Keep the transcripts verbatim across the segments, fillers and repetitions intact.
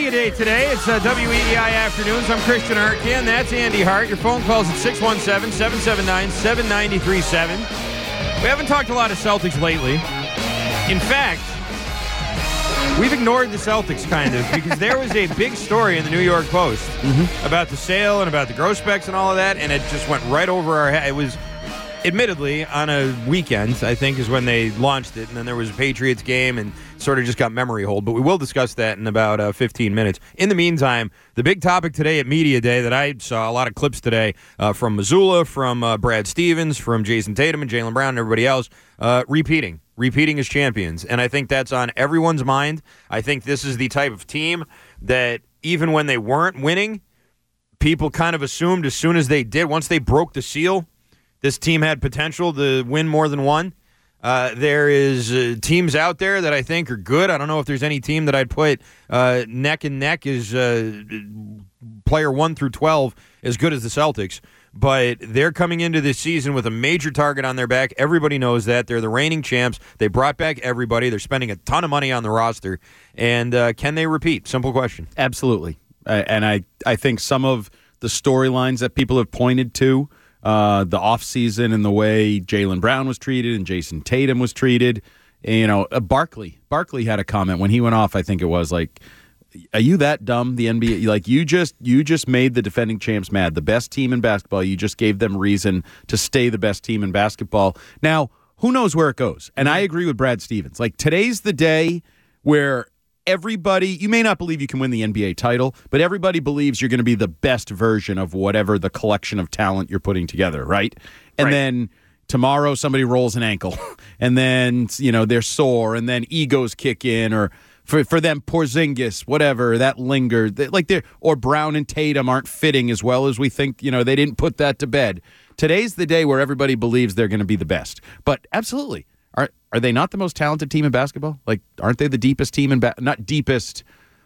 Media Day today. It's uh, W E E I Afternoons. I'm Christian Arkin. That's Andy Hart. Your phone calls at six one seven, seven seven nine, seven nine three seven. We haven't talked a lot of Celtics lately. In fact, we've ignored the Celtics, kind of, because there was a big story in the New York Post mm-hmm. about the sale and about the Grosbecs and all of that, and it just went right over our head. It was, admittedly, on a weekend, I think, is when they launched it, and then there was a Patriots game, and sort of just got memory hold. But we will discuss that in about uh, fifteen minutes. In the meantime, the big topic today at Media Day that I saw a lot of clips today uh, from Missoula, from uh, Brad Stevens, from Jason Tatum and Jaylen Brown and everybody else, uh, repeating. Repeating as champions. And I think that's on everyone's mind. I think this is the type of team that even when they weren't winning, people kind of assumed as soon as they did, once they broke the seal, this team had potential to win more than one. Uh, there is uh, teams out there that I think are good. I don't know if there's any team that I'd put uh, neck and neck as uh, player one through twelve as good as the Celtics. But they're coming into this season with a major target on their back. Everybody knows that. They're the reigning champs. They brought back everybody. They're spending a ton of money on the roster. And uh, can they repeat? Simple question. Absolutely. Uh, and I, I think some of the storylines that people have pointed to, uh, the offseason and the way Jaylen Brown was treated and Jason Tatum was treated, you know, uh, Barkley. Barkley had a comment when he went off, I think it was like, are you that dumb, the N B A? Like, you just you just made the defending champs mad. The best team in basketball, you just gave them reason to stay the best team in basketball. Now, who knows where it goes? And I agree with Brad Stevens. Like, today's the day where everybody, you may not believe you can win the N B A title, but everybody believes you're going to be the best version of whatever the collection of talent you're putting together, right? And right. then tomorrow somebody rolls an ankle, and then, you know, they're sore, and then egos kick in, or For for them, Porzingis, whatever, that lingered. They, like they're, or Brown and Tatum aren't fitting as well as we think. You know, they didn't put that to bed. Today's the day where everybody believes they're going to be the best. But absolutely, are are they not the most talented team in basketball? Like, aren't they the deepest team in ba- not deepest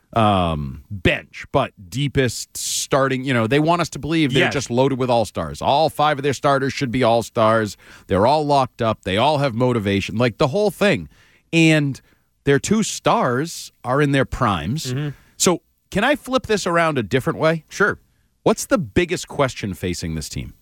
um, bench, but deepest starting? You know, they want us to believe they're yes. just loaded with all stars. All five of their starters should be all stars. They're all locked up. They all have motivation. Like the whole thing, and their two stars are in their primes. Mm-hmm. So can I flip this around a different way? Sure. What's the biggest question facing this team?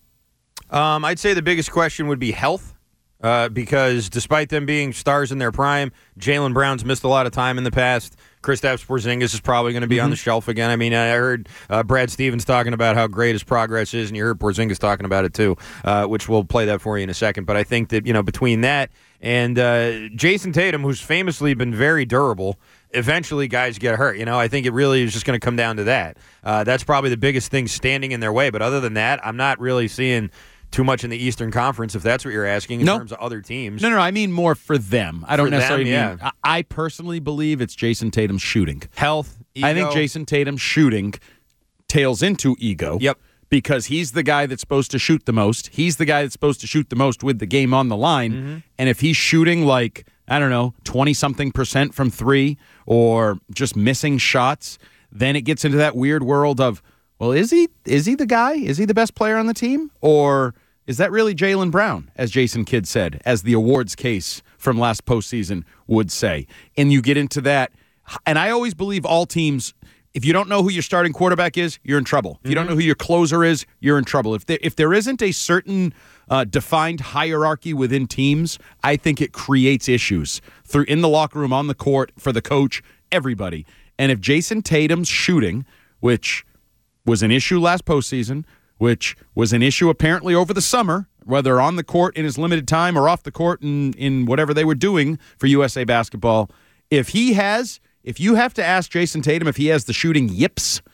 Um, I'd say the biggest question would be health, uh, because despite them being stars in their prime, Jaylen Brown's missed a lot of time in the past. Kristaps Porzingis is probably going to be mm-hmm. on the shelf again. I mean, I heard uh, Brad Stevens talking about how great his progress is, and you heard Porzingis talking about it too, uh, which we'll play that for you in a second. But I think that, you know, between that and uh, Jason Tatum, who's famously been very durable, eventually guys get hurt. You know, I think it really is just going to come down to that. Uh, that's probably the biggest thing standing in their way. But other than that, I'm not really seeing too much in the Eastern Conference, if that's what you're asking, in no. terms of other teams. No, no, I mean more for them. I don't for necessarily them, mean. yeah. I, I personally believe it's Jason Tatum's shooting. Health, ego. I think Jason Tatum's shooting tails into ego. Yep. Because he's the guy that's supposed to shoot the most. He's the guy that's supposed to shoot the most with the game on the line. Mm-hmm. And if he's shooting like, I don't know, twenty-something percent from three or just missing shots, then it gets into that weird world of, well, is he is he the guy? Is he the best player on the team? Or is that really Jaylen Brown, as Jason Kidd said, as the awards case from last postseason would say? And you get into that. And I always believe all teams, if you don't know who your starting quarterback is, you're in trouble. If you mm-hmm. don't know who your closer is, you're in trouble. If there, if there isn't a certain uh, defined hierarchy within teams, I think it creates issues through in the locker room, on the court, for the coach, everybody. And if Jason Tatum's shooting, which was an issue last postseason, which was an issue apparently over the summer, whether on the court in his limited time or off the court in, in whatever they were doing for U S A Basketball, if he has, if you have to ask Jason Tatum if he has the shooting yips,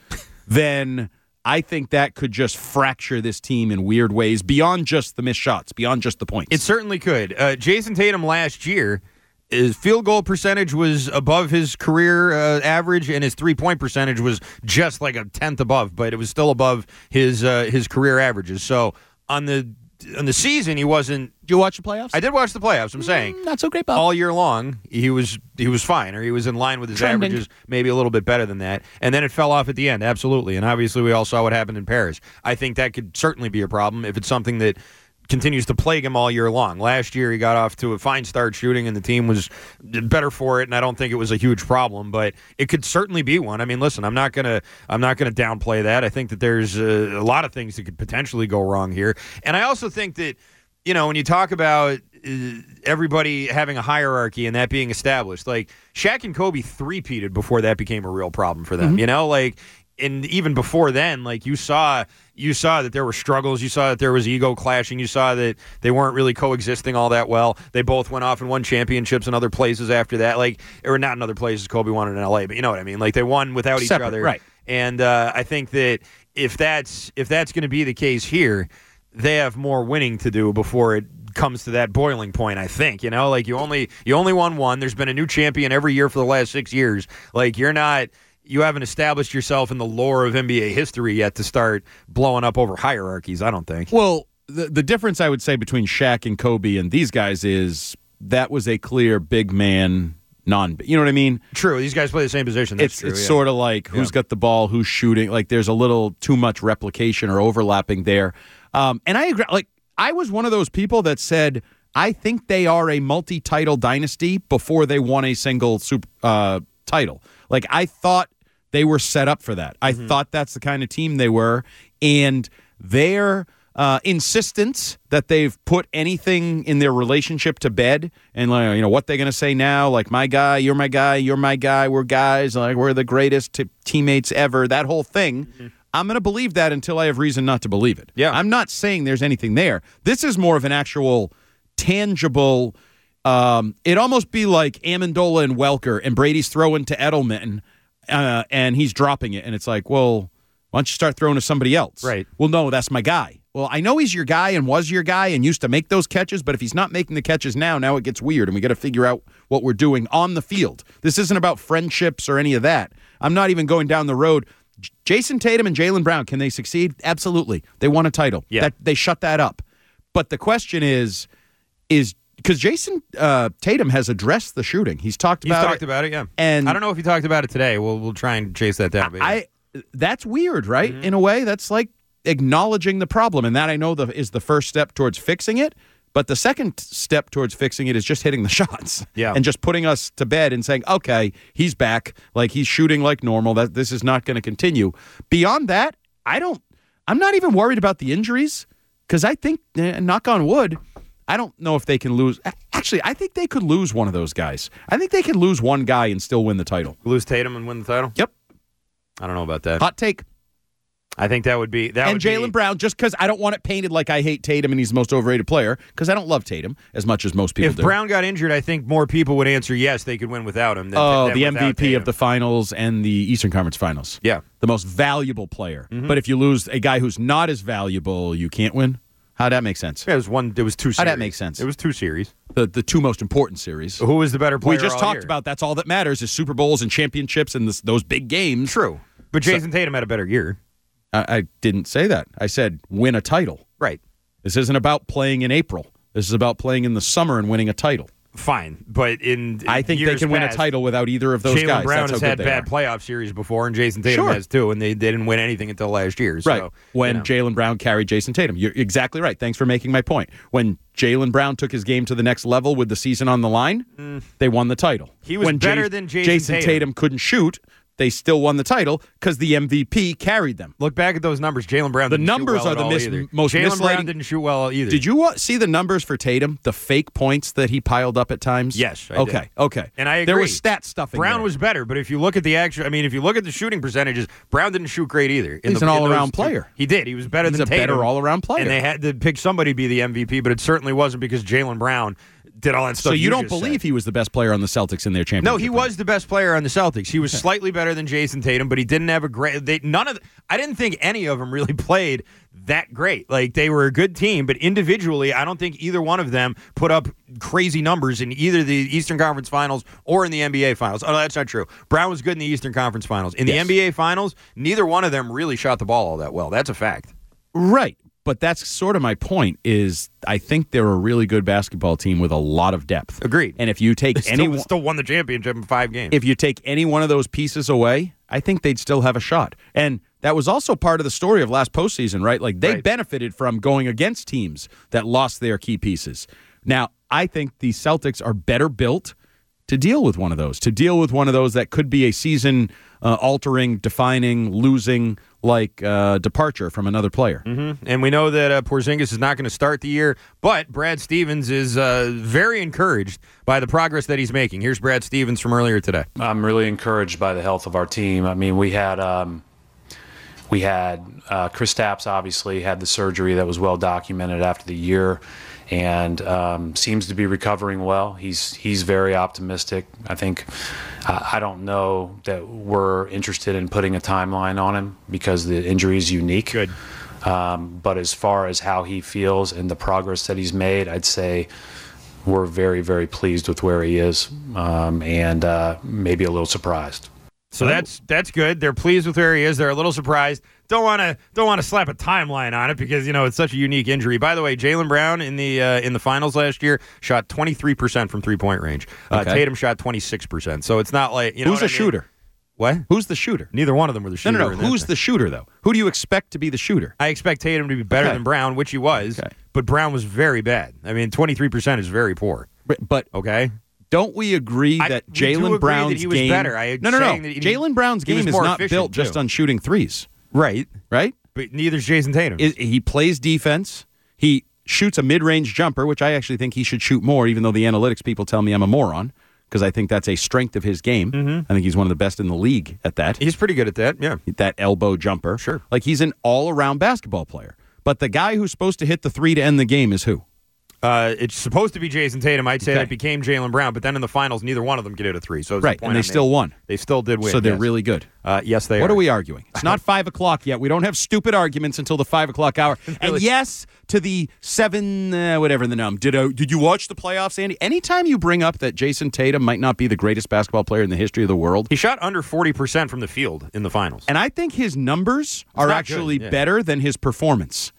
then I think that could just fracture this team in weird ways beyond just the missed shots, beyond just the points. It certainly could. Uh, Jason Tatum last year, his field goal percentage was above his career uh, average, and his three-point percentage was just like a tenth above, but it was still above his uh, his career averages. So on the on the season, he wasn't. Did you watch the playoffs? I did watch the playoffs. I'm saying mm, not so great, Bob. All year long, he was he was fine, or he was in line with his Trending. averages, maybe a little bit better than that. And then it fell off at the end, absolutely. And obviously, we all saw what happened in Paris. I think that could certainly be a problem if it's something that continues to plague him all year long. Last year, he got off to a fine start shooting, and the team was better for it. And I don't think it was a huge problem, but it could certainly be one. I mean, listen, I'm not gonna I'm not gonna downplay that. I think that there's a, a lot of things that could potentially go wrong here, and I also think that you know when you talk about uh, everybody having a hierarchy and that being established, like Shaq and Kobe three-peated before that became a real problem for them. Mm-hmm. You know, like. And even before then, like you saw, you saw that there were struggles. You saw that there was ego clashing. You saw that they weren't really coexisting all that well. They both went off and won championships in other places after that, like or not in other places. Kobe won in L A, but you know what I mean. Like they won without Separate, each other, right? And uh, I think that if that's if that's going to be the case here, they have more winning to do before it comes to that boiling point. I think you know, like you only you only won one. There's been a new champion every year for the last six years. Like you're not. You haven't established yourself in the lore of N B A history yet to start blowing up over hierarchies, I don't think. Well, the, the difference I would say between Shaq and Kobe and these guys is that was a clear big man, non you know what I mean? True. These guys play the same position. That's it's true, it's yeah. sort of like who's yeah. got the ball, who's shooting. Like there's a little too much replication or overlapping there. Um, and I agree. Like I was one of those people that said, I think they are a multi-title dynasty before they won a single super, uh, title. Like I thought they were set up for that. I mm-hmm. thought that's the kind of team they were. And their uh, insistence that they've put anything in their relationship to bed and, like, you know, what they're going to say now, like, my guy, you're my guy, you're my guy, we're guys, like, we're the greatest t- teammates ever, that whole thing. Mm-hmm. I'm going to believe that until I have reason not to believe it. Yeah. I'm not saying there's anything there. This is more of an actual tangible, um, it'd almost be like Amendola and Welker, and Brady's throwing to Edelman, Uh, and he's dropping it, and it's like, well, why don't you start throwing to somebody else? Right. Well, no, that's my guy. Well, I know he's your guy and was your guy and used to make those catches, but if he's not making the catches now, now it gets weird, and we got to figure out what we're doing on the field. This isn't about friendships or any of that. I'm not even going down the road. J- Jason Tatum and Jaylen Brown, can they succeed? Absolutely. They won a title. Yeah. That, they shut that up. But the question is, is because Jason uh, Tatum has addressed the shooting. He's talked He's about talked it. about it, yeah. And I don't know if he talked about it today. We'll we'll try and chase that down. But yeah. I that's weird, right? Mm-hmm. In a way, that's like acknowledging the problem, and that I know the, is the first step towards fixing it. But the second step towards fixing it is just hitting the shots, yeah, and just putting us to bed and saying, okay, he's back, like he's shooting like normal. That this is not going to continue. Beyond that, I don't. I'm not even worried about the injuries because I think, eh, knock on wood, I don't know if they can lose. Actually, I think they could lose one of those guys. I think they could lose one guy and still win the title. Lose Tatum and win the title? Yep. I don't know about that. Hot take. I think that would be that. And Jaylen Brown, just because I don't want it painted like I hate Tatum and he's the most overrated player, because I don't love Tatum as much as most people if do. If Brown got injured, I think more people would answer yes, they could win without him. Than, oh, than the M V P Tatum. of the finals and the Eastern Conference Finals. Yeah. The most valuable player. Mm-hmm. But if you lose a guy who's not as valuable, you can't win? How'd that make sense? Yeah, it was one. It was two series. How'd that make sense? It was two series. The the two most important series. Who was the better player? We just all talked year? about that's all that matters is Super Bowls and championships and this, those big games. True. But Jason so, Tatum had a better year. I, I didn't say that. I said win a title. Right. This isn't about playing in April. This is about playing in the summer and winning a title. Fine, but in I think they can win a title without either of those Jaylen guys. Brown That's has how had good they bad are. playoff series before, and Jason Tatum Sure. has too, and they, they didn't win anything until last year. So, right. When you know. Jaylen Brown carried Jason Tatum. You're exactly right. Thanks for making my point. When Jaylen Brown took his game to the next level with the season on the line, mm. they won the title. He was when better Jay- than Jason, Jason Tatum. Tatum couldn't shoot, they still won the title because the M V P carried them. Look back at those numbers. Jaylen Brown The didn't numbers shoot well are the at all mis- either. most Jaylen misleading. Brown didn't shoot well either. Did you uh, see the numbers for Tatum? The fake points that he piled up at times? Yes, I okay, did. okay. And I agree. There was stat stuffing Brown there. was better, but if you look at the actual, I mean, if you look at the shooting percentages, Brown didn't shoot great either. In He's the, an in all-around those two- player. He did. He was better He's than a Tatum. better all-around player. And they had to pick somebody to be the M V P, but it certainly wasn't because Jaylen Brown did all that stuff. So you, you don't just believe said. he was the best player on the Celtics in their championship? No, he run? was the best player on the Celtics. He was slightly better than Jason Tatum, but he didn't have a great. They, none of. The, I didn't think any of them really played that great. Like they were a good team, but individually, I don't think either one of them put up crazy numbers in either the Eastern Conference Finals or in the N B A Finals. Oh, no, that's not true. Brown was good in the Eastern Conference Finals. In the Yes. N B A Finals, neither one of them really shot the ball all that well. That's a fact. Right. But that's sort of my point is I think they're a really good basketball team with a lot of depth. Agreed. And if you take They any still, still won the championship in five games. if you take any one of those pieces away, I think they'd still have a shot. And that was also part of the story of last postseason, right? Like they Right. benefited from going against teams that lost their key pieces. Now, I think the Celtics are better built to deal with one of those, to deal with one of those that could be a season-altering, defining, losing like uh, departure from another player. Mm-hmm. And we know that uh, Porzingis is not going to start the year, but Brad Stevens is uh, very encouraged by the progress that he's making. Here's Brad Stevens from earlier today. I'm really encouraged by the health of our team. I mean, we had um, we had uh, Kristaps obviously had the surgery that was well documented after the year, and um, seems to be recovering well. He's he's very optimistic. I think uh, I don't know that we're interested in putting a timeline on him because the injury is unique. Good. Um, but as far as how he feels and the progress that he's made, I'd say we're very, very pleased with where he is, um, and uh, maybe a little surprised. So that's that's good. They're pleased with where he is. They're a little surprised. Don't want to don't want to slap a timeline on it because you know it's such a unique injury. By the way, Jaylen Brown in the uh, in the finals last year shot twenty-three percent from three point range. Uh, Okay. Tatum shot twenty-six percent. So it's not like you know Who's what the I mean? shooter? What? Who's the shooter? Neither one of them were the shooter. No, no, in no. that Who's thing. the shooter, though? Who do you expect to be the shooter? I expect Tatum to be better Okay. than Brown, which he was. Okay. But Brown was very bad. I mean, twenty-three percent is very poor. But Okay. don't we agree I- that we do agree Jalen that Brown's he was game? better. I- no, no, no. saying that he- Jalen Brown's he was game is more not efficient, built just too. on shooting threes, Right. right? But neither's Jason Tatum. It, he plays defense. He shoots a mid-range jumper, which I actually think he should shoot more, even though the analytics people tell me I'm a moron, because I think that's a strength of his game. Mm-hmm. I think he's one of the best in the league at that. He's pretty good at that. Yeah. That elbow jumper. Sure. Like he's an all-around basketball player. But the guy who's supposed to hit the three to end the game is who? Uh, it's supposed to be Jason Tatum. I'd say Okay. that became Jaylen Brown, but then in the finals, neither one of them could hit a three. So it's Right, the point and they I still made. won. They still did win. So they're yes. really good. Uh, yes, they What are. are we arguing? It's not five o'clock yet. We don't have stupid arguments until the five o'clock hour. And Really? yes, to the seven, uh, whatever the num. Did uh, did you watch the playoffs, Andy? Anytime you bring up that Jason Tatum might not be the greatest basketball player in the history of the world, He shot under forty percent from the field in the finals. and I think his numbers are not actually good, yeah. better than his performance.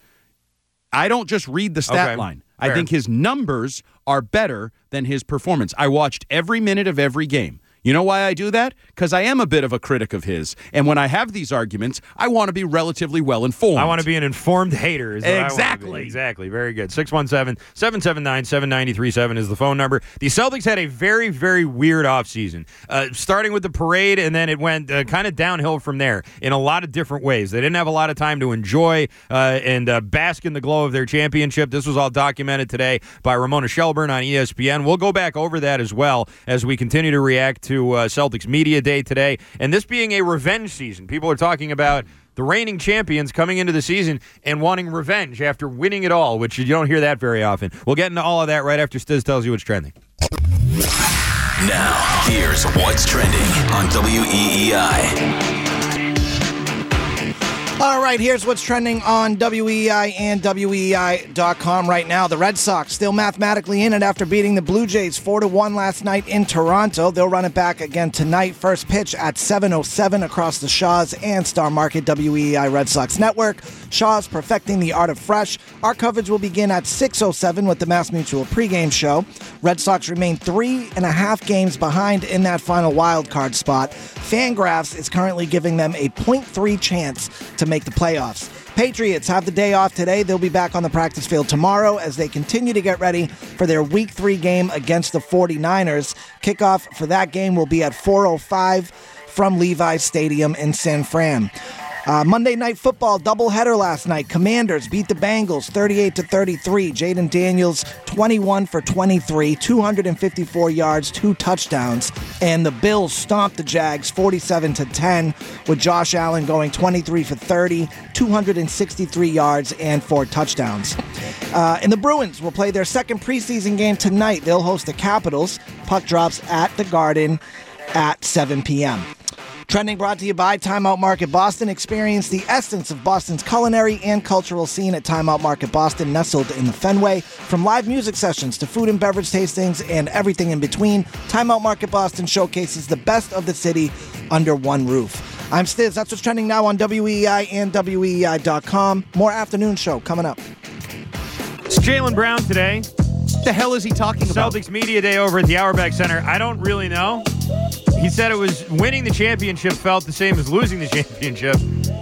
I don't just read the stat Okay, line. I fair. think his numbers are better than his performance. I watched every minute of every game. You know why I do that? Because I am a bit of a critic of his. And when I have these arguments, I want to be relatively well informed. I want to be an informed hater. Is what I wanna be. Exactly. Exactly. Very good. six one seven, seven seven nine, seven nine three seven is the phone number. The Celtics had a very, very weird offseason, uh, starting with the parade, and then it went uh, kind of downhill from there in a lot of different ways. They didn't have a lot of time to enjoy uh, and uh, bask in the glow of their championship. This was all documented today by Ramona Shelburne on E S P N. We'll go back over that as well as we continue to react to to uh, Celtics Media Day today. And this being a revenge season, people are talking about the reigning champions coming into the season and wanting revenge after winning it all, which you don't hear that very often. We'll get into all of that right after Stiz tells you what's trending. Now, here's what's trending on W E E I. All right, here's what's trending on W E I and W E I dot com right now. The Red Sox still mathematically in it after beating the Blue Jays four to one last night in Toronto. They'll run it back again tonight. First pitch at seven oh seven across the Shaws and Star Market W E I Red Sox Network. Shaws perfecting the art of fresh. Our coverage will begin at six oh seven with the Mass Mutual pregame show. Red Sox remain three and a half games behind in that final wild card spot. Fangraphs is currently giving them a point three chance to make the playoffs. Patriots have the day off today. They'll be back on the practice field tomorrow as they continue to get ready for their week three game against the 49ers. Kickoff for that game will be at four oh five from Levi's Stadium in San Fran. Uh, Monday Night Football doubleheader last night. Commanders beat the Bengals thirty-eight to thirty-three. Jaden Daniels twenty-one for twenty-three, two hundred fifty-four yards, two touchdowns. And the Bills stomped the Jags forty-seven to ten with Josh Allen going twenty-three for thirty, two hundred sixty-three yards and four touchdowns. Uh, and the Bruins will play their second preseason game tonight. They'll host the Capitals. Puck drops at the Garden at seven p.m. Trending brought to you by Time Out Market Boston. Experience the essence of Boston's culinary and cultural scene at Time Out Market Boston, nestled in the Fenway. From live music sessions to food and beverage tastings and everything in between, Time Out Market Boston showcases the best of the city under one roof. I'm Stiz. That's what's trending now on W E I and W E I dot com. More afternoon show coming up. It's Jaylen Brown today. What the hell is he talking about? Celtics Media Day over at the Auerbach Center. I don't really know. He said it was winning the championship felt the same as losing the championship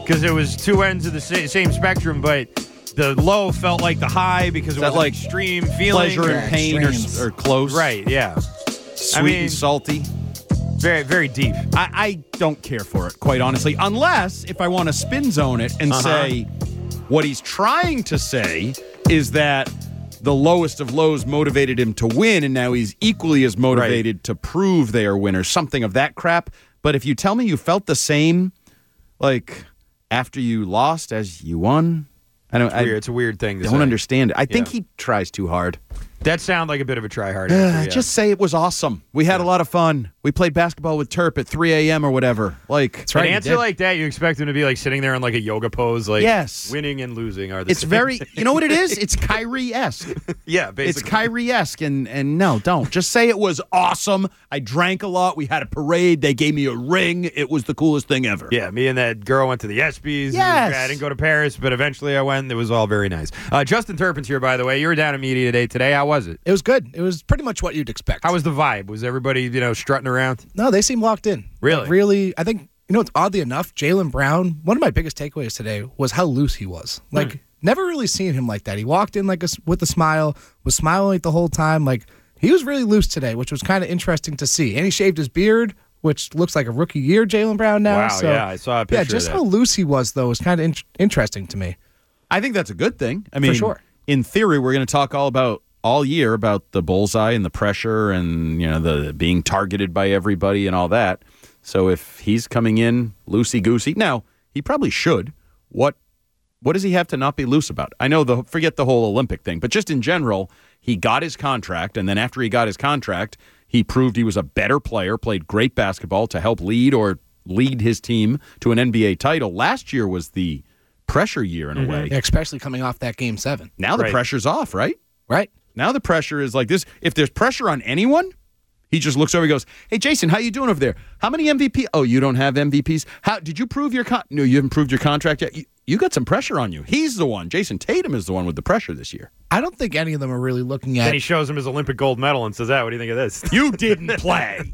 because it was two ends of the sa- same spectrum, but the low felt like the high because it That was like an extreme feeling. Pleasure Yeah, and pain are, extremes. are close. Right, yeah. Sweet I mean- and salty. Very, very deep. I, I don't care for it, quite honestly, unless if I want to spin zone it and Uh-huh. say what he's trying to say is that the lowest of lows motivated him to win, and now he's equally as motivated to prove they are winners, something of that crap. But if you tell me you felt the same, like after you lost as you won, I don't. Weird. I It's a weird thing to don't say. understand it. I think Yeah. he tries too hard. That sounds like a bit of a try hard Uh, answer. Yeah. Just say it was awesome. We had a lot of fun. We played basketball with Terp at three a.m. or whatever. Like, That's An right. you answer did. like that, you expect him to be like sitting there in like a yoga pose, like Yes. winning and losing are the it's same very, thing. you know what it is? It's Kyrie-esque. yeah, It's basically. Kyrie-esque, and and no, don't. Just say it was awesome. I drank a lot. We had a parade. They gave me a ring. It was the coolest thing ever. Yeah, me and that girl went to the ESPYs. Yes. I didn't go to Paris, but eventually I went. It was all very nice. Uh, Justin Turpin's here, by the way. You were down at Media Day today. How was it? It was good. It was pretty much what you'd expect. How was the vibe? Was everybody, you know, strutting around? No, they seem locked in. Really? Like, really, I think, you know, it's oddly enough, Jaylen Brown, one of my biggest takeaways today was how loose he was. Like, Hmm. never really seen him like that. He walked in like a, s- with a smile, was smiling like the whole time. Like, he was really loose today, which was kind of interesting to see. And he shaved his beard, which looks like a rookie year Jaylen Brown now. Wow, so, yeah, I saw a picture Yeah, of just that. how loose he was, though, was kind of in- interesting to me. I think that's a good thing. I mean, sure. in theory, we're going to talk all about all year about the bullseye and the pressure and, you know, the being targeted by everybody and all that. So if he's coming in loosey-goosey, now, he probably should. What what does he have to not be loose about? I know, the forget the whole Olympic thing, but just in general, he got his contract, and then after he got his contract, he proved he was a better player, played great basketball to help lead or lead his team to an N B A title. Last year was the pressure year in a way. Yeah, especially coming off that game seven. Now the Right. pressure's off, right? Right? Now the pressure is like this. If there's pressure on anyone, he just looks over and goes, "Hey, Jason, how you doing over there? How many M V P? Oh, you don't have M V Ps? How did you prove your con? No, you haven't proved your contract yet. You, you got some pressure on you. He's the one. Jason Tatum is the one with the pressure this year. I don't think any of them are really looking at Then he shows him his Olympic gold medal and says, "Ah, what do you think of this?" You didn't play.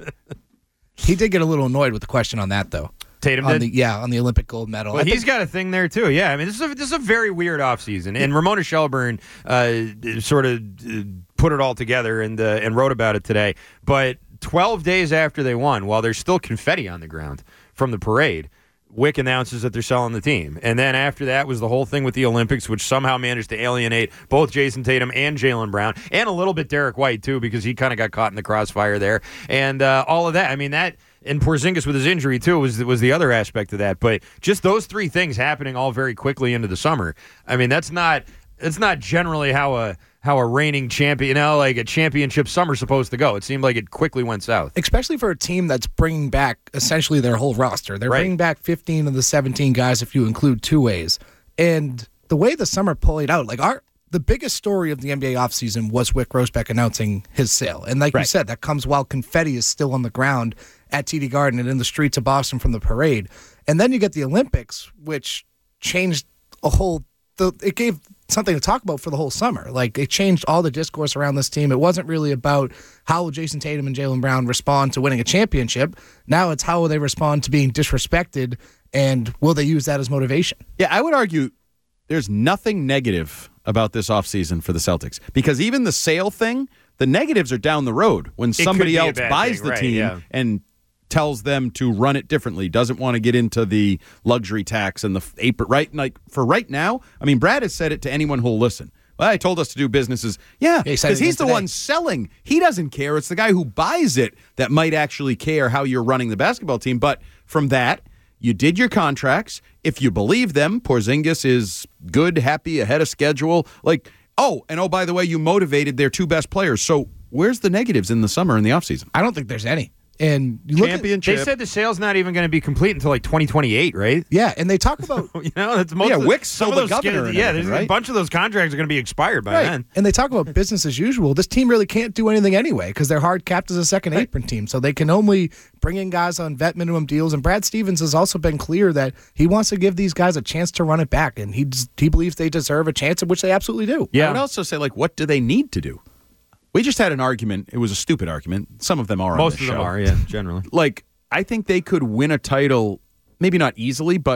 He did get a little annoyed with the question on that, though. Tatum On did. the, yeah, on the Olympic gold medal. Well, I he's think- got a thing there too. Yeah, I mean, this is a, this is a very weird offseason. And Ramona Shelburne uh, sort of uh, put it all together and uh, and wrote about it today. But twelve days after they won, while there's still confetti on the ground from the parade, Wick announces that they're selling the team. And then after that was the whole thing with the Olympics, which somehow managed to alienate both Jason Tatum and Jaylen Brown, and a little bit Derek White too, because he kind of got caught in the crossfire there. And uh, all of that. I mean, that. And Porzingis with his injury, too, was was the other aspect of that. But just those three things happening all very quickly into the summer. I mean, that's not that's not generally how a how a reigning champion, you know, like a championship summer's supposed to go. It seemed like it quickly went south. especially for a team that's bringing back essentially their whole roster. They're Right. bringing back fifteen of the seventeen guys if you include two ways. And the way the summer played out, like our the biggest story of the N B A offseason was Wick Rosbeck announcing his sale. And like you Right. said, that comes while confetti is still on the ground at T D Garden and in the streets of Boston from the parade. And then you get the Olympics, which changed a whole the, it gave something to talk about for the whole summer. Like, it changed all the discourse around this team. It wasn't really about how will Jason Tatum and Jaylen Brown respond to winning a championship. Now it's how will they respond to being disrespected, and will they use that as motivation? Yeah, I would argue there's nothing negative about this offseason for the Celtics, because even the sale thing, the negatives are down the road when could somebody be a else bad buys thing, the right, team yeah. and tells them to run it differently, doesn't want to get into the luxury tax and the f- apron, right? Like, for right now, I mean, Brad has said it to anyone who'll listen. Well, I told us to do businesses. Yeah, he said because it he's again the today. one selling. He doesn't care. It's the guy who buys it that might actually care how you're running the basketball team. But from that, you did your contracts. If you believe them, Porzingis is good, happy, ahead of schedule. Like, oh, and oh, by the way, you motivated their two best players. So where's the negatives in the summer and the offseason? I don't think there's any. And you look at, Championship. They said the sale's not even going to be complete until like twenty twenty-eight, right? yeah, and they talk about You know, that's most Yeah, of the, Wick's some still of the those governor sk- and Yeah, everything, there's a right? bunch of those contracts are going to be expired by right. then. And they talk about business as usual. This team really can't do anything anyway because they're hard capped as a second apron team. So they can only bring in guys on vet minimum deals. And Brad Stevens has also been clear that he wants to give these guys a chance to run it back. And he he believes they deserve a chance, of which they absolutely do. I would also say, like, what do they need to do? We just had an argument. It was a stupid argument. Some of them are on Most this of them show. are, yeah, generally. Like, I think they could win a title, maybe not easily, but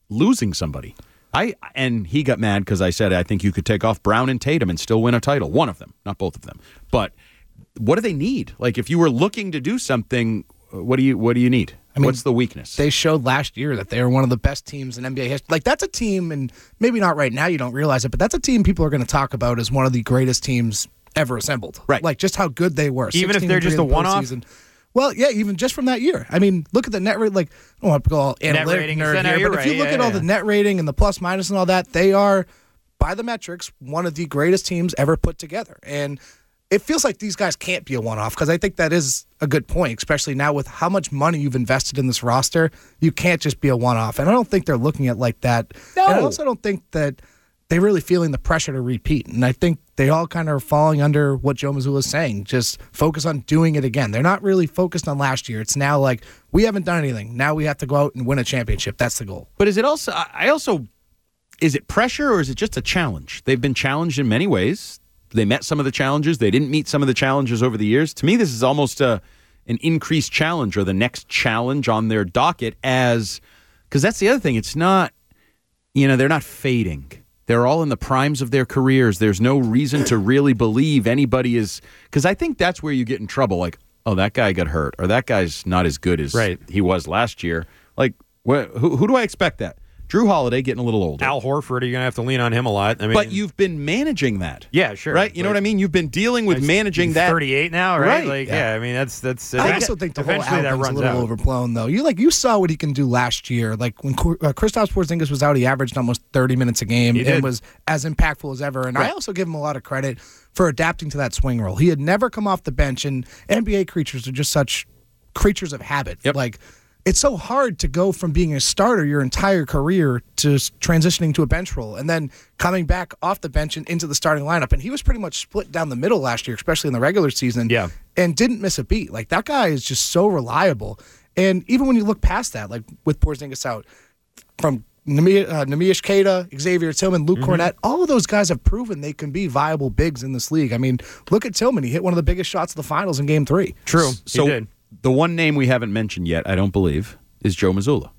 losing somebody. I and he got mad because I said I think you could take off Brown and Tatum and still win a title. One of them, not both of them. But what do they need? Like, if you were looking to do something, what do you what do you need? I mean, what's the weakness? They showed last year that they were one of the best teams in N B A history. Like, that's a team, and maybe not right now, you don't realize it, but that's a team people are going to talk about as one of the greatest teams ever assembled. Right. Like, just how good they were. Even if they're just a one-off? Well, yeah, even just from that year. I mean, look at the net rate. Like, I don't want to go all Net analytic rating, nerd no, here, you're but if you right. look Yeah, at all yeah. the net rating and the plus minus and all that, they are, by the metrics, one of the greatest teams ever put together. And it feels like these guys can't be a one-off, because I think that is a good point, especially now with how much money you've invested in this roster. You can't just be a one-off. And I don't think they're looking at it like that. No. And I also don't think that they're really feeling the pressure to repeat. And I think they all kind of are falling under what Joe Mazzulla is saying. Just focus on doing it again. They're not really focused on last year. It's now like, we haven't done anything. Now we have to go out and win a championship. That's the goal. But is it also, I also, is it pressure or is it just a challenge? They've been challenged in many ways. They met some of the challenges. They didn't meet some of the challenges over the years. To me, this is almost a, an increased challenge, or the next challenge on their docket, as, because that's the other thing. It's not, you know, they're not fading. They're all in the primes of their careers. There's no reason to really believe anybody is, because I think that's where you get in trouble. Like, oh, that guy got hurt, or that guy's not as good as Right. he was last year. Like, wh- who, who do I expect that? Drew Holiday getting a little older. Al Horford, you're going to have to lean on him a lot. I mean, But you've been managing that. Yeah, sure. Right? You know But- what I mean? You've been dealing with He's managing that. thirty-eight now, right? Right, Like, yeah. yeah. I mean, that's that's. I that- also think the whole eventually that out thing's a runs little out. overblown, though. You like you saw what he can do last year. Like when uh, Kristaps Porzingis was out, he averaged almost thirty minutes a game He did. and was as impactful as ever. And I Right. also give him a lot of credit for adapting to that swing role. He had never come off the bench, and N B A creatures are just such creatures of habit. Yep. Like, it's so hard to go from being a starter your entire career to s- transitioning to a bench role and then coming back off the bench and into the starting lineup. And he was pretty much split down the middle last year, especially in the regular season. Yeah. And didn't miss a beat. Like, that guy is just so reliable. And even when you look past that, like with Porzingis out, from Nemi- uh, Nemish Keita, Xavier Tillman, Luke Mm-hmm. Cornett, all of those guys have proven they can be viable bigs in this league. I mean, look at Tillman. He hit one of the biggest shots of the finals in game three. True. So he did. the one name we haven't mentioned yet, I don't believe, is Joe Mazzulla.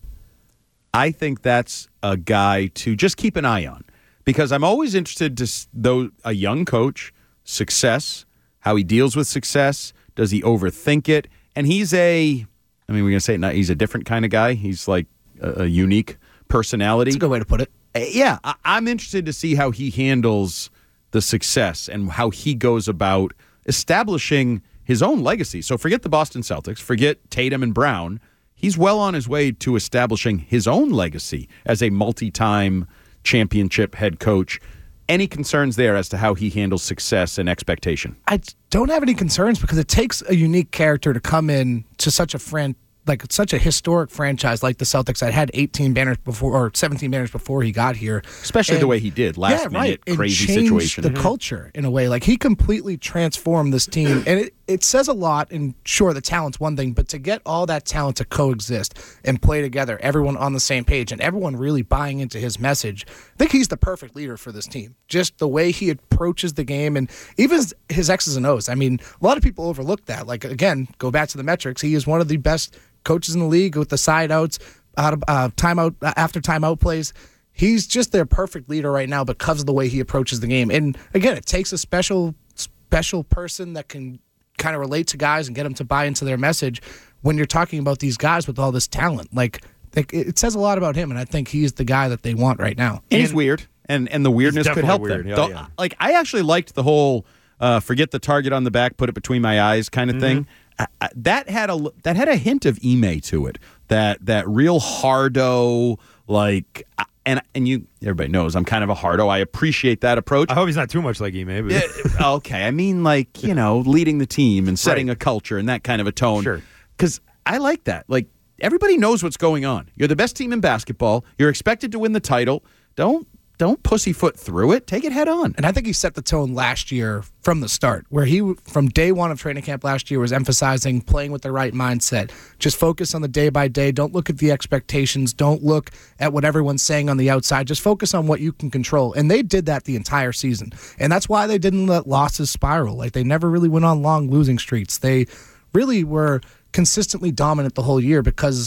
I think that's a guy to just keep an eye on, because I'm always interested to s- though a young coach, success, how he deals with success, does he overthink it? And he's a, I mean, we're gonna say it, not, he's a different kind of guy. He's like a, a unique personality. That's a good way to put it. Uh, Yeah, I- I'm interested to see how he handles the success and how he goes about establishing his own legacy. So forget the Boston Celtics, forget Tatum and Brown. He's well on his way to establishing his own legacy as a multi-time championship head coach. Any concerns there as to how he handles success and expectation? I don't have any concerns, because it takes a unique character to come in to such a fran- like such a historic franchise like the Celtics that had eighteen banners before, or seventeen banners before he got here. Especially the And- way he did, last yeah, minute, right. And crazy changed situation. the Mhm. culture in a way. Like, he completely transformed this team, and it, it says a lot. And sure, the talent's one thing, but to get all that talent to coexist and play together, everyone on the same page and everyone really buying into his message, I think he's the perfect leader for this team. Just the way he approaches the game, and even his, his X's and O's. I mean, a lot of people overlook that. Like, again, go back to the metrics. He is one of the best coaches in the league with the side outs, out of uh, timeout after timeout plays. He's just their perfect leader right now because of the way he approaches the game. And again, it takes a special special person that can kind of relate to guys and get them to buy into their message when you're talking about these guys with all this talent. Like, it, it says a lot about him, and I think he's the guy that they want right now. And he's weird, and and the weirdness could definitely help weird, them. yeah, Though, yeah. Like, I actually liked the whole uh, forget the target on the back, put it between my eyes kind of thing. I, I, that had a that had a hint of Ime to it. That that real hardo, like, and and you everybody knows I'm kind of a hardo. I appreciate that approach. I hope he's not too much like Ime. But Yeah, okay, I mean, like, you know, leading the team and setting Right. a culture and that kind of a tone. Sure. Because I like that. Like, everybody knows what's going on. You're the best team in basketball. You're expected to win the title. Don't don't pussyfoot through it. Take it head on. And I think he set the tone last year from the start, where he, from day one of training camp last year, was emphasizing playing with the right mindset. Just focus on the day by day. Don't look at the expectations. Don't look at what everyone's saying on the outside. Just focus on what you can control. And they did that the entire season. And that's why they didn't let losses spiral. Like, they never really went on long losing streaks. They really were consistently dominant the whole year because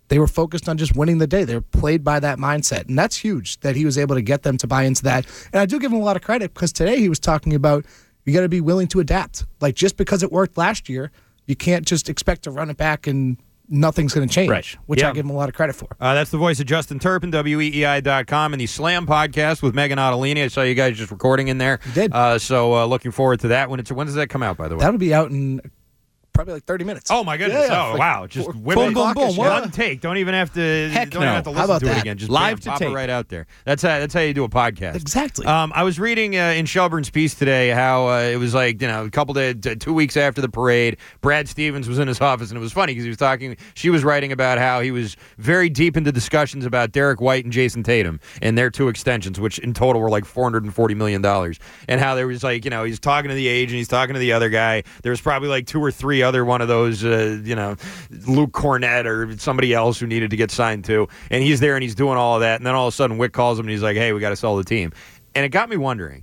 they were focused on just winning the day. They were played by that mindset. And that's huge that he was able to get them to buy into that. And I do give him a lot of credit because today he was talking about you got to be willing to adapt. Like just because it worked last year, you can't just expect to run it back and nothing's going to change, Right. which Yeah. I give him a lot of credit for. Uh, that's the voice of Justin Turpin, W E E I dot com, and the Slam podcast with Megan Ottolini. I saw you guys just recording in there. You did. Uh, so uh, looking forward to that. When it's when does that come out, by the way? That'll be out in probably like thirty minutes. Oh my goodness! Yeah, yeah. Oh Like wow! Just four- whip four it. o'clock-ish, One yeah. take. Don't even have to. Heck don't no. even have to How listen about to it that? again. Just Live bam, to pop tape. it right out there. That's how. That's how you do a podcast. Exactly. Um, I was reading uh, in Shelburne's piece today how uh, it was like you know a couple days, t- two weeks after the parade, Brad Stevens was in his office, and it was funny because he was talking. She was writing about how he was very deep into discussions about Derek White and Jason Tatum and their two extensions, which in total were like four hundred forty million dollars, and how there was like you know he's talking to the agent, he's talking to the other guy. There was probably like two or three other one of those uh, you know. Luke Cornett or somebody else who needed to get signed to, and he's there and he's doing all of that, and then all of a sudden Wick calls him and he's like, hey, we got to sell the team. And it got me wondering,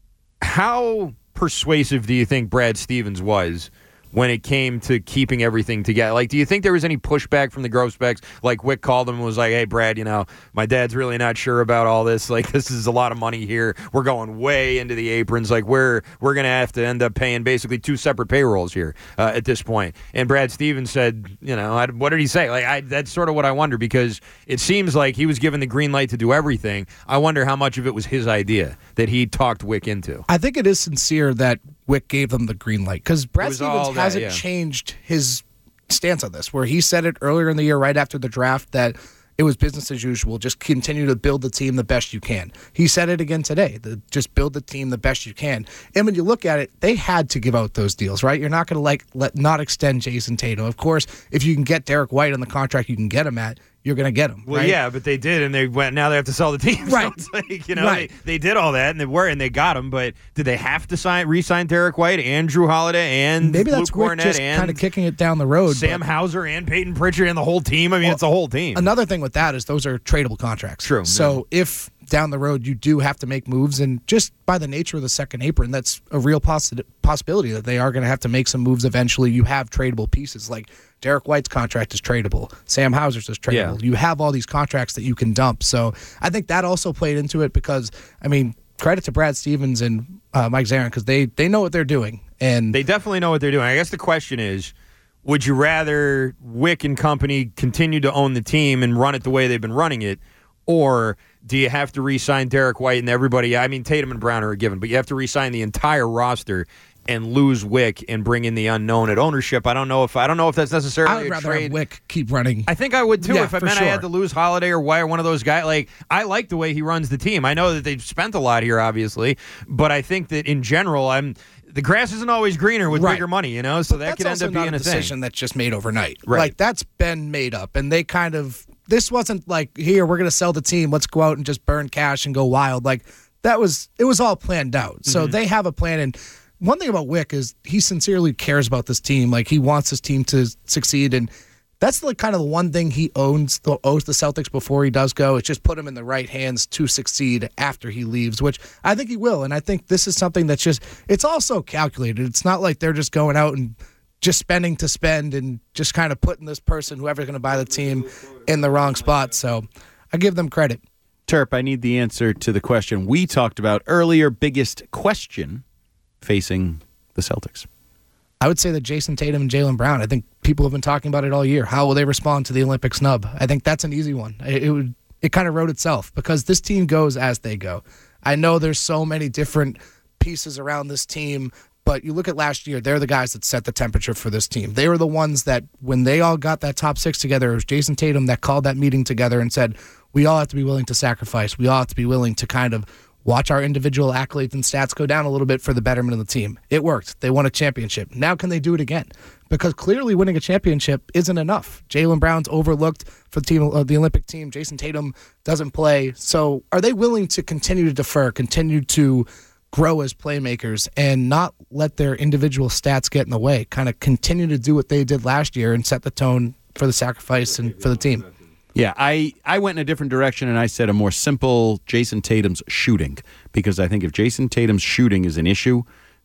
how persuasive do you think Brad Stevens was when it came to keeping everything together? Like, do you think there was any pushback from the Grosbecks? Like, Wick called him and was like, hey, Brad, you know, my dad's really not sure about all this. Like, this is a lot of money here. We're going way into the aprons. Like, we're we're going to have to end up paying basically two separate payrolls here uh, at this point. And Brad Stevens said, you know, I, what did he say? Like, I, that's sort of what I wonder because it seems like he was given the green light to do everything. I wonder how much of it was his idea that he talked Wick into. I think it is sincere that Wick gave them the green light because Brad was Stevens all that, hasn't yeah. changed his stance on this, where he said it earlier in the year right after the draft that it was business as usual. Just continue to build the team the best you can. He said it again today. The, just build the team the best you can. And when you look at it, they had to give out those deals, right? You're not going to like let not extend Jason Tatum. Of course, if you can get Derek White on the contract you can get him at, you're going to get him. Well, right? yeah, but they did, and they went. Now they have to sell the team. So Right. it's like, you know, Right. they, they did all that, and they were, and they got him. But did they have to sign, re-sign Derek White and Drew Holiday and Maybe that's Luke Wick Cornett just and kind of kicking it down the road. Sam but Hauser and Peyton Pritchard and the whole team? I mean, Well, it's a whole team. Another thing with that is those are tradable contracts. True, So if down the road you do have to make moves, and just by the nature of the second apron, that's a real possi- possibility that they are going to have to make some moves eventually. You have tradable pieces like Derek White's contract is tradable. Sam Hauser's is tradable. Yeah. You have all these contracts that you can dump. So I think that also played into it because, I mean, credit to Brad Stevens and uh, Mike Zarin because they, they know what they're doing. And They definitely know what they're doing. I guess the question is, would you rather Wick and company continue to own the team and run it the way they've been running it, or do you have to re-sign Derek White and everybody? I mean, Tatum and Brown are a given, but you have to re-sign the entire roster and lose Wick and bring in the unknown at ownership. I don't know if I don't know if that's necessarily I would a rather trade. have Wick keep running. I think I would too Yeah, if it for meant I had sure. to lose Holiday or White or one of those guys. Like I like the way he runs the team. I know that they've spent a lot here, obviously, but I think that in general, I'm the grass isn't always greener with Right. bigger money, you know. So that that's could end also up not being a a thing. decision that's just made overnight. Right. Like that's been made up, and they kind of this wasn't like here we're going to sell the team. Let's go out and just burn cash and go wild. Like that was it was all planned out. So Mm-hmm. they have a plan. And one thing about Wick is he sincerely cares about this team. Like he wants his team to succeed, and that's like kind of the one thing he owns the owes the Celtics before he does go. It's just put him in the right hands to succeed after he leaves, which I think he will. And I think this is something that's just it's also calculated. It's not like they're just going out and just spending to spend and just kind of putting this person, whoever's going to buy the team, in the wrong spot. So I give them credit. Terp, I need the answer to the question we talked about earlier. Biggest question facing the Celtics? I would say that Jason Tatum and Jaylen Brown, I think people have been talking about it all year. How will they respond to the Olympic snub? I think that's an easy one. It, it would it kind of wrote itself because this team goes as they go. I know there's so many different pieces around this team, but you look at last year, they're the guys that set the temperature for this team. They were the ones that when they all got that top six together, it was Jason Tatum that called that meeting together and said, we all have to be willing to sacrifice. We all have to be willing to kind of watch our individual accolades and stats go down a little bit for the betterment of the team. It worked. They won a championship. Now can they do it again? Because clearly winning a championship isn't enough. Jaylen Brown's overlooked for the team, uh, the Olympic team. Jason Tatum doesn't play. So are they willing to continue to defer, continue to grow as playmakers, and not let their individual stats get in the way? Kind of continue to do what they did last year and set the tone for the sacrifice and for the team. Yeah, I, I went in a different direction, and I said a more simple Jason Tatum's shooting, because I think if Jason Tatum's shooting is an issue,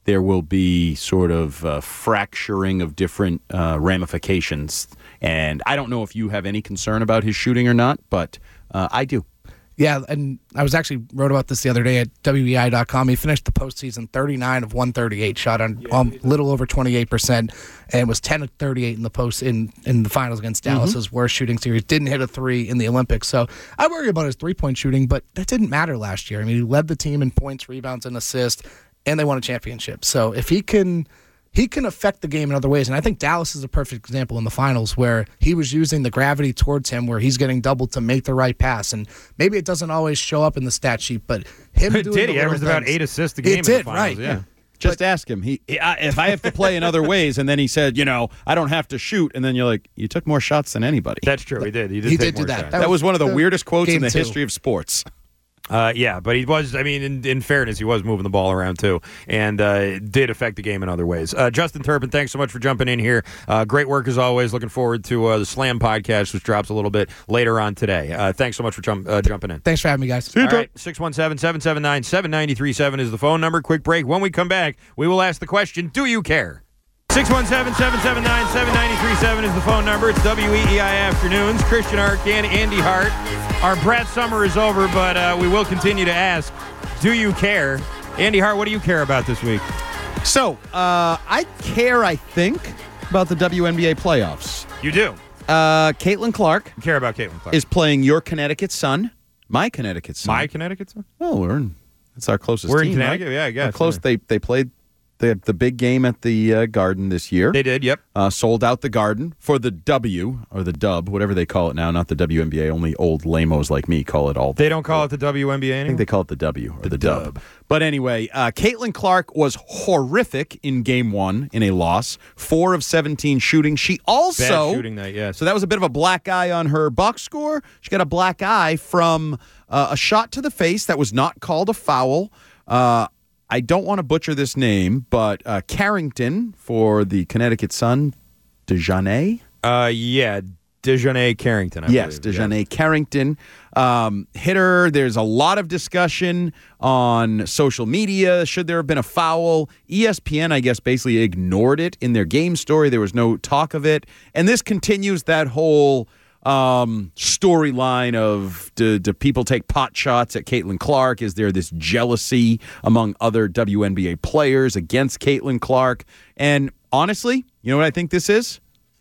there will be sort of uh, fracturing of different uh, ramifications. And I don't know if you have any concern about his shooting or not, but uh, I do. Yeah, and I was actually wrote about this the other day at W E I dot com. He finished the postseason thirty-nine of one thirty-eight, shot on a um, little over twenty-eight percent, and was ten of thirty-eight in the post in, in the finals against Dallas, mm-hmm. his worst shooting series. Didn't hit a three in the Olympics, so I worry about his three-point shooting, but that didn't matter last year. I mean, he led the team in points, rebounds, and assists, and they won a championship. So if he can... He can affect the game in other ways, and I think Dallas is a perfect example in the finals where he was using the gravity towards him where he's getting doubled to make the right pass, and maybe it doesn't always show up in the stat sheet, but him doing did. He averaged about eight assists a game it in did, the finals. Right. Yeah. Just but, ask him. He, I, if I have to play in other ways, and then he said, you know, I don't have to shoot, and then you're like, you took more shots than anybody. That's true. He did. He did, he take did more do that. shots. That, that was one of the, the weirdest quotes in the two. history of sports. Uh, yeah, but he was, I mean, in, in fairness, he was moving the ball around, too, and uh, it did affect the game in other ways. Uh, Justin Turpin, thanks so much for jumping in here. Uh, great work, as always. Looking forward to uh, the Slam podcast, which drops a little bit later on today. Uh, thanks so much for jump, uh, jumping in. Thanks for having me, guys. All right, six one seven, seven seven nine, seven nine three seven is the phone number. Quick break. When we come back, we will ask the question, do you care? six one seven, seven seven nine, seven nine three seven is the phone number. It's W E E I Afternoons. Christian Arcand, Andy Hart. Our Brad Summer is over, but uh, we will continue to ask, do you care? Andy Hart, what do you care about this week? So, uh, I care, I think, about the W N B A playoffs. You do? Uh, Caitlin Clark. You care about Caitlin Clark. Is playing your Connecticut Sun, my Connecticut Sun. My Connecticut Sun? Well, we're in, it's our closest We're team, in Connecticut, right? yeah, I guess. We're close. Yeah. They, they played the the big game at the uh, Garden this year. They did, yep. Uh, sold out the Garden for the W, or the Dub, whatever they call it now, not the W N B A. Only old lamos like me call it all. They don't call it the W N B A anymore? I think they call it the W, or the, the dub. dub. But anyway, uh, Caitlin Clark was horrific in game one in a loss. Four of seventeen shooting. She also... Bad shooting night, yes. So that was a bit of a black eye on her box score. She got a black eye from uh, a shot to the face that was not called a foul. Uh I don't want to butcher this name, but uh, Carrington for the Connecticut Sun, DeJournay? Uh, yeah, DeJournay Carrington, I yes, believe. DeJournay Yes. Carrington. Um, hit her. There's a lot of discussion on social media. Should there have been a foul? E S P N, I guess, basically ignored it in their game story. There was no talk of it. And this continues that whole... Um, storyline of do, do people take pot shots at Caitlin Clark? Is there this jealousy among other W N B A players against Caitlin Clark? And honestly, you know what I think this is?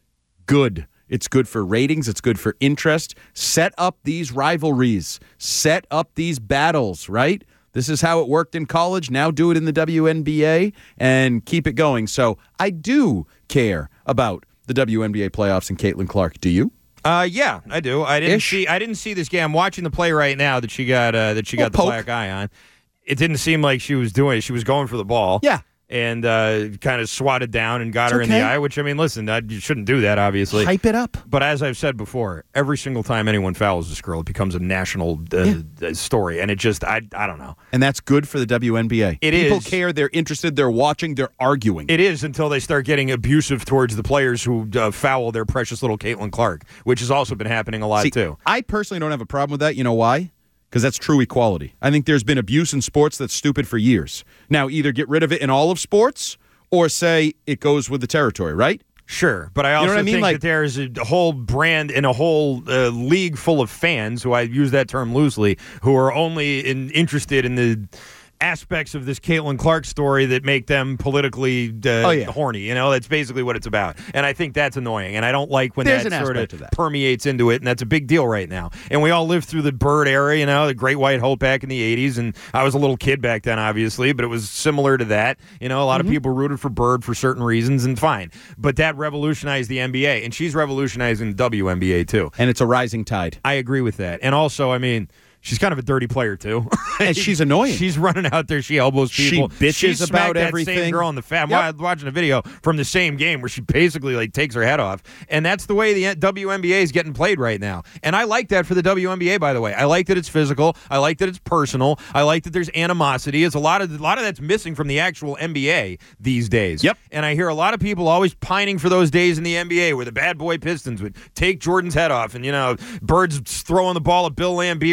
Good. It's good for ratings. It's good for interest. Set up these rivalries. Set up these battles, right? This is how it worked in college. Now do it in the W N B A and keep it going. So I do care about the W N B A playoffs and Caitlin Clark. Do you? Uh, yeah, I do. I didn't Ish? see. I didn't see this game. I'm watching the play right now that she got. Uh, that she got Well, the poke. black eye on. It didn't seem like she was doing it. She was going for the ball. Yeah. And uh, kind of swatted down and got It's her in the okay. eye. Which I mean, listen, I, you shouldn't do that. Obviously, Hype it up. But as I've said before, every single time anyone fouls this girl, it becomes a national uh, Yeah. story. And it just, I, I don't know. And that's good for the W N B A. It People is. care. They're interested. They're watching. They're arguing. It is until they start getting abusive towards the players who uh, foul their precious little Caitlin Clark, which has also been happening a lot See, too. I personally don't have a problem with that. You know why? Because that's true equality. I think there's been abuse in sports that's stupid for years. Now, either get rid of it in all of sports or say it goes with the territory, right? Sure, but I know also what I mean? think Like- that there's a whole brand and a whole uh, league full of fans, who I use that term loosely, who are only in, interested in the aspects of this Caitlin Clark story that make them politically uh, Oh, yeah. horny. You know, that's basically what it's about. And I think that's annoying. And I don't like when There's that an sort aspect of of that. permeates into it. And that's a big deal right now. And we all lived through the Bird era, you know, the Great White Hope back in the eighties. And I was a little kid back then, obviously, but it was similar to that. You know, a lot Mm-hmm. of people rooted for Bird for certain reasons, and fine. But that revolutionized the N B A. And she's revolutionizing the W N B A, too. And it's a rising tide. I agree with that. And also, I mean, she's kind of a dirty player, too. And she's annoying. She's running out there. She elbows She people. bitches She smacked about that Same everything. girl in the fat. Yep. I'm watching a video from the same game where she basically like takes her head off, and that's the way the W N B A is getting played right now. And I like that for the W N B A. By the way, I like that it's physical. I like that it's personal. I like that there's animosity. It's a lot of a lot of that's missing from the actual N B A these days. Yep. And I hear a lot of people always pining for those days in the N B A where the bad boy Pistons would take Jordan's head off, and you know, Bird's throwing the ball at Bill Laimbeer, and even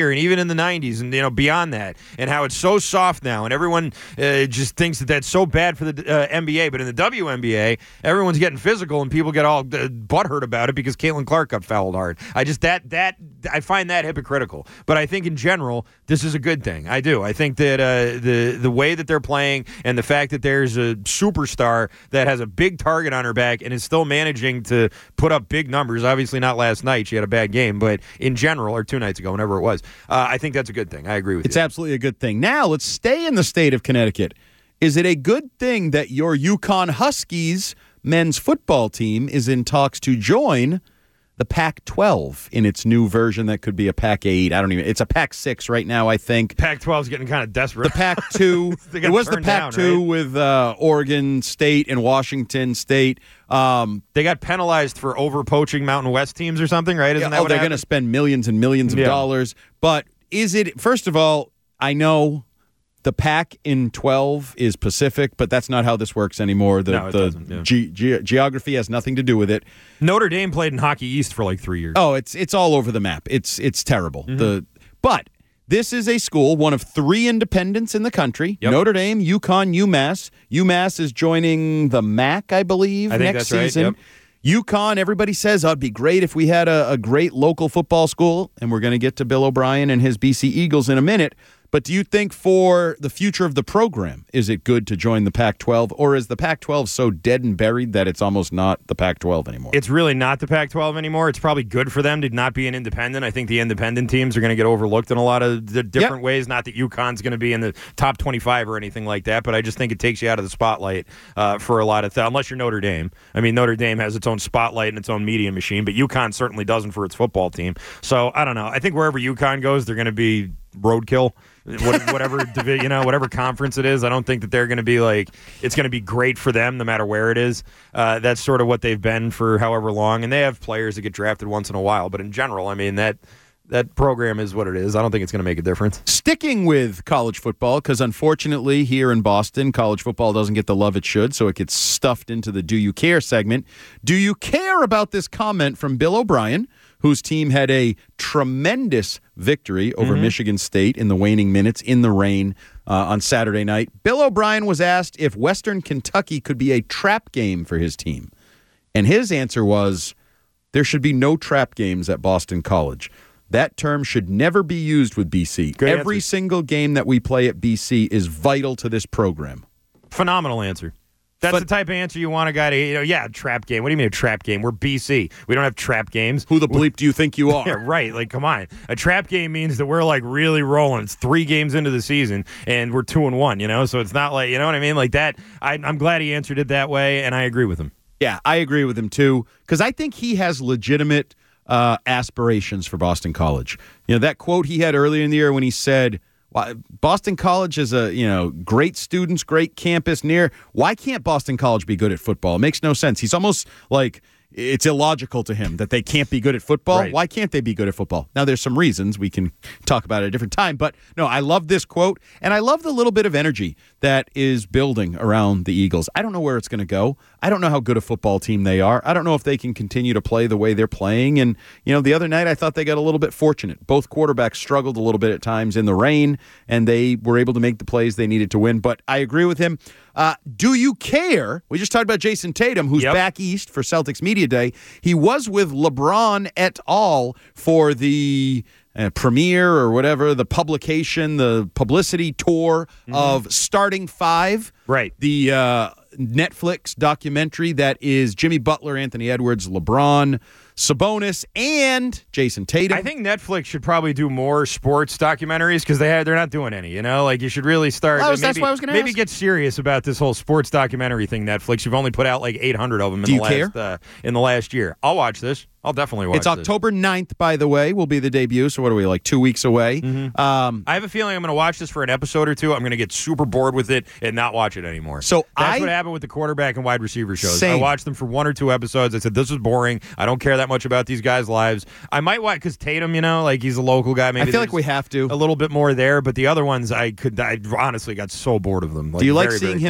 in the nineties and, you know, beyond that, and how it's so soft now, and everyone uh, just thinks that that's so bad for the uh, N B A. But in the W N B A, everyone's getting physical, and people get all uh, butthurt about it because Caitlin Clark got fouled hard. I just that that I find that hypocritical. But I think in general, this is a good thing. I do. I think that uh, the the way that they're playing and the fact that there's a superstar that has a big target on her back and is still managing to put up big numbers. Obviously, not last night; she had a bad game, but in general, or two nights ago, whenever it was, uh, I think that's a good thing. I agree with It's you. It's absolutely a good thing. Now, let's stay in the state of Connecticut. Is it a good thing that your Yukon Huskies men's football team is in talks to join the Pac twelve in its new version that could be a Pac eight? I don't even. It's a Pac six right now, I think. Pac twelve is getting kind of desperate. The Pac two. They It got was the turned Pac down, two right? with uh, Oregon State and Washington State. Um, They got penalized for over poaching Mountain West teams or something, right? Isn't that oh, what they're going to happened? spend millions and millions of Yeah. dollars. But is it, first of all, I know the Pac in twelve is Pacific, but that's not how this works anymore. The, No, it the doesn't, yeah. ge- ge- geography has nothing to do with it. Notre Dame played in Hockey East for like three years. Oh, it's it's all over the map. It's it's terrible. Mm-hmm. The but this is a school, one of three independents in the country. Yep. Notre Dame, UConn, UMass. UMass is joining the M A C, I believe, I think next that's right, season. yep. UConn, everybody says, oh, it'd be great if we had a, a great local football school, and we're going to get to Bill O'Brien and his B C Eagles in a minute. But do you think for the future of the program, is it good to join the Pac twelve, or is the Pac twelve so dead and buried that it's almost not the Pac twelve anymore? It's really not the Pac twelve anymore. It's probably good for them to not be an independent. I think the independent teams are going to get overlooked in a lot of the different Yep. ways. Not that UConn's going to be in the top twenty-five or anything like that, but I just think it takes you out of the spotlight uh, for a lot of th- unless you're Notre Dame. I mean, Notre Dame has its own spotlight and its own media machine, but UConn certainly doesn't for its football team. So I don't know. I think wherever UConn goes, they're going to be roadkill. What- whatever divi- you know, whatever conference it is, I don't think that they're going to be like it's going to be great for them no matter where it is. Uh, that's sort of what they've been for however long, and they have players that get drafted once in a while. But in general, I mean that that program is what it is. I don't think it's going to make a difference. Sticking with college football, because unfortunately here in Boston, college football doesn't get the love it should, so it gets stuffed into the Do You Care segment. Do you care about this comment from Bill O'Brien, whose team had a tremendous victory over Mm-hmm. Michigan State in the waning minutes in the rain uh, on Saturday night? Bill O'Brien was asked if Western Kentucky could be a trap game for his team. And his answer was, there should be no trap games at Boston College. That term should never be used with B C. Good Every answer. single game that we play at B C is vital to this program. Phenomenal answer. That's But- the type of answer you want a guy to, you know, yeah, trap game. What do you mean a trap game? We're B C. We don't have trap games. Who the bleep do you think you are? Yeah, right. Like, come on. A trap game means that we're like really rolling. It's three games into the season, and we're two and one. You know, so it's not like, you know what I mean. Like that. I, I'm glad he answered it that way, and I agree with him. Yeah, I agree with him too, because I think he has legitimate uh, aspirations for Boston College. You know, that quote he had earlier in the year when he said, "Why- Boston College is a, you know, great students, great campus near. Why can't Boston College be good at football? It makes no sense." He's almost like it's illogical to him that they can't be good at football. Right. Why can't they be good at football? Now, there's some reasons we can talk about at a different time, but no, I love this quote, and I love the little bit of energy that is building around the Eagles. I don't know where it's going to go. I don't know how good a football team they are. I don't know if they can continue to play the way they're playing. And, you know, the other night I thought they got a little bit fortunate. Both quarterbacks struggled a little bit at times in the rain, and they were able to make the plays they needed to win. But I agree with him. Uh, do you care? We just talked about Jason Tatum, who's Yep. back east for Celtics Media Day. He was with LeBron et al. For the uh, premiere or whatever, the publication, the publicity tour of Starting Five. Right. The uh, Netflix documentary that is Jimmy Butler, Anthony Edwards, LeBron, Sabonis, and Jason Tatum. I think Netflix should probably do more sports documentaries because they have, they're not doing any. You know, like you should really start. Well, that's- maybe, that's what I was gonna maybe ask. get serious about this whole sports documentary thing. Netflix, you've only put out like eight hundred of them in Do the you last care? uh, in the last year. I'll watch this. I'll definitely watch. It's this. October ninth, by the way, will be the debut. So what are we, like two weeks away? Mm-hmm. Um, I have a feeling I'm going to watch this for an episode or two. I'm going to get super bored with it and not watch it anymore. So that's I- what happened with the quarterback and wide receiver shows. Same. I watched them for one or two episodes. I said, this is boring. I don't care that much about these guys' lives. I might watch because Tatum, you know, like he's a local guy. Maybe I feel like there's we have to. a little bit more there. But the other ones, I could. I honestly got so bored of them. Like, Do you like very, seeing very him quickly.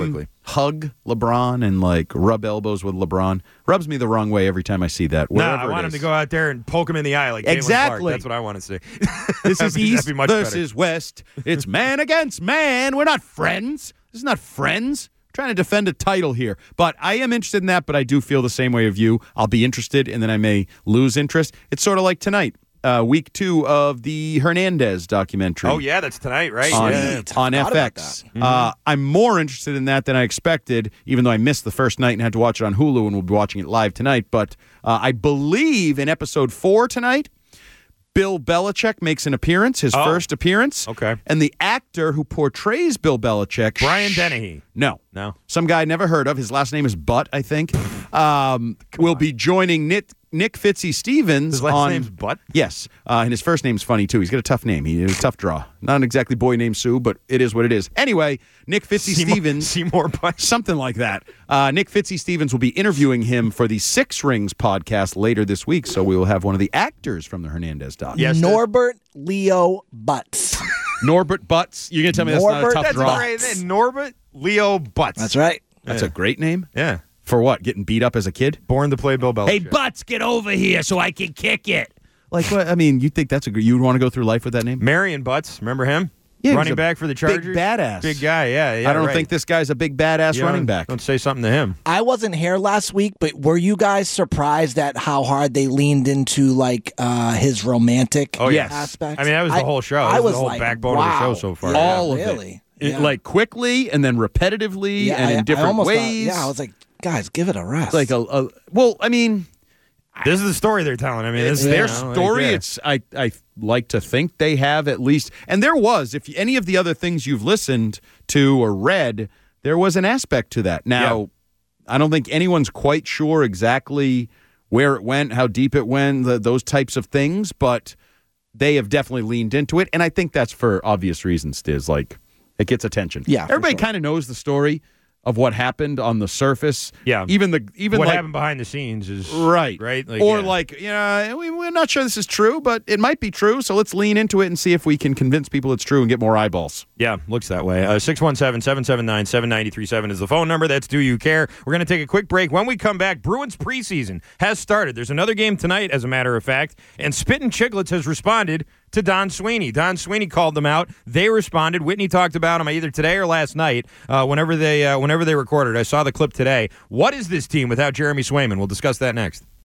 hug LeBron and like rub elbows with LeBron. Rubs me the wrong way every time I see that. No, wherever I it want him is. to go out there and poke him in the eye like Caitlin Exactly. Clark. That's what I want to see. This That'd is be- East that'd be much versus better. West. It's man against man. We're not friends. This is not friends. I'm trying to defend a title here. But I am interested in that, but I do feel the same way of you. I'll be interested, and then I may lose interest. It's sort of like tonight, uh, week two of the Hernandez documentary. Oh, yeah, that's tonight, right? On, yeah. Sweet. on Forgot F about X. Uh, I'm more interested in that than I expected, even though I missed the first night and had to watch it on Hulu, and we'll be watching it live tonight. But uh, I believe in episode four tonight, Bill Belichick makes an appearance, his Oh. first appearance. Okay. And the actor who portrays Bill Belichick, Brian Dennehy. no, No. some guy I never heard of. His last name is Butt, I think. Um, will be joining Nick Nick Fitzy Stevens. His last on, name's Butt? Yes, uh, and his first name's funny too. He's got a tough name. He is a tough draw. Not an exactly boy named Sue, but it is what it is. Anyway, Nick Fitzy Seymour, Stevens. Seymour Butt. Something like that. Uh, Nick Fitzy Stevens will be interviewing him for the Six Rings podcast later this week, so we will have one of the actors from the Hernandez doc. Yes, Norbert Leo Butts. Norbert Butts. You're going to tell me that's not a Norbert tough That's draw? great. name. Norbert Leo Butts. That's right. That's a great name. Yeah. For what? Getting beat up as a kid? Born to play Bill Belichick. Hey, Butts, get over here so I can kick it. Like, what? I mean, you think that's a good, you'd want to go through life with that name? Marion Butts, remember him? Yeah, he's running a back for the big Chargers. badass. Big guy, yeah. yeah I don't right. think this guy's a big badass You running don't- back. Don't say something to him. I wasn't here last week, but were you guys surprised at how hard they leaned into like uh, his romantic Oh, yes. aspect? I mean, that was the whole show. That I was was the whole like, backbone wow. of the show so far. Yeah, All of really? it. It- Yeah. Like quickly and then repetitively Yeah, and I- in I different almost thought- ways. yeah, I was like, guys, give it a rest. like a, a well, I mean, This is the story they're telling. I mean, this it's is their you know, like, story. yeah. It's I I like to think they have at least, and there was if any of the other things you've listened to or read, there was an aspect to that. Now, Yeah. I don't think anyone's quite sure exactly where it went, how deep it went, the, those types of things, but they have definitely leaned into it, and I think that's for obvious reasons. Stiz, like it gets attention. Yeah, for everybody sure. kind of knows the story of what happened on the surface. Yeah. even the even what like, happened behind the scenes is Right. right? Like, or yeah. like, you know, we, we're not sure this is true, but it might be true. So let's lean into it and see if we can convince people it's true and get more eyeballs. Yeah, looks that way. Uh, six one seven, seven seven nine, seven nine three seven is the phone number. That's Do You Care? We're going to take a quick break. When we come back, Bruins preseason has started. There's another game tonight, as a matter of fact, and Spittin' Chicklets has responded to Don Sweeney. Don Sweeney called them out. They responded. Whitney talked about them either today or last night, uh, whenever they uh, whenever they recorded. I saw the clip today. What is this team without Jeremy Swayman? We'll discuss that next.